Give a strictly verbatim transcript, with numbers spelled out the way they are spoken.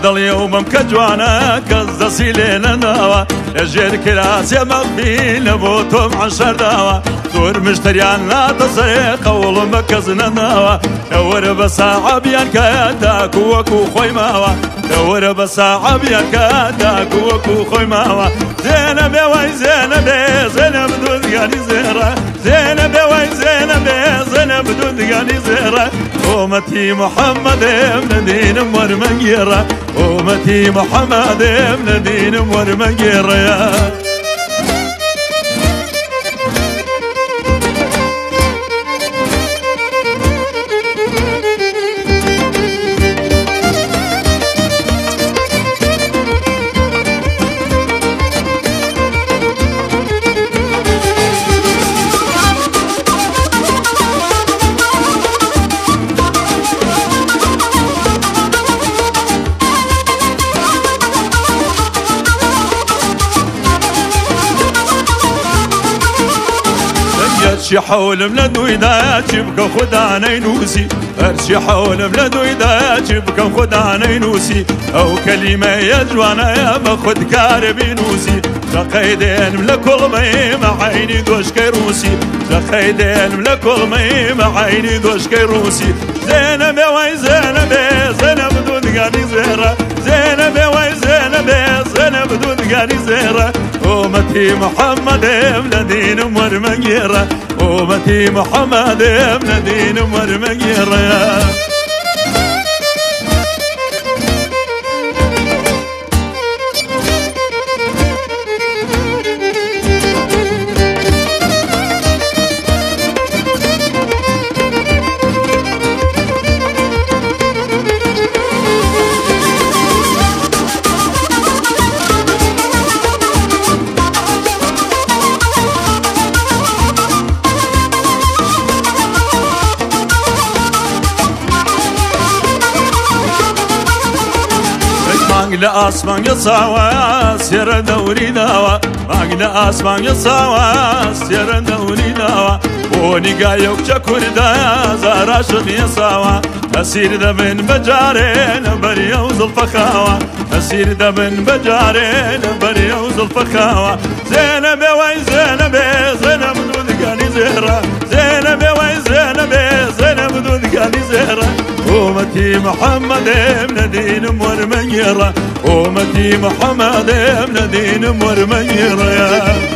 دل يوم كجوانا كزدسي لنا ناوا يجير كراسي مقبيل بوتهم عشر داوا دور مشتريان لا تسرق قول مكزنا ناوا دور بساعة بيان كاتاك وكو خوي ماوا دور بساعة بيان كاتاك وكو خوي ماوا زينب يا وي زينب زينب دودقاني زهرة زينب يا وي زينب زينب دودقاني زهرة أمتي محمد ابن دين مرمجيرة أمتي محمد ابن دين مرمجيرة ارشي حول بلاد ويدا جيبك خدا نينوسي ارشي حول بلاد ويدا جيبك خدا نينوسي او كلمة يا جوانا يا بخد كاربي نوسي زخيدين ملكل مي مع عيني دوش كيروسي زخيدين ملكل مي مع عيني دوش كيروسي زينب يا وي زينب زينب دودقاني زهرة زينب يا وي زينب زينب دودقاني زهرة أمتي محمد ابن دين مرمجيرة أمتي محمد ابن دين مرمجيرة ماقل اسمان يصاوى سير دوري داوى ماقل اسمان يصاوى سير دوري داوى وني قايوك شكور دا زاراشق يصاوى اسير دا من بجارين بريا وزلفخاوى اسير دا من بجارين بريا وزلفخاوى زينب يا وي زينب زينب دودقاني زهرة زينب يا وي زينب زينب دودقاني زهرة أمتي محمد ابن دين مرمجيرة أمتي محمد ابن دين مرمجيرة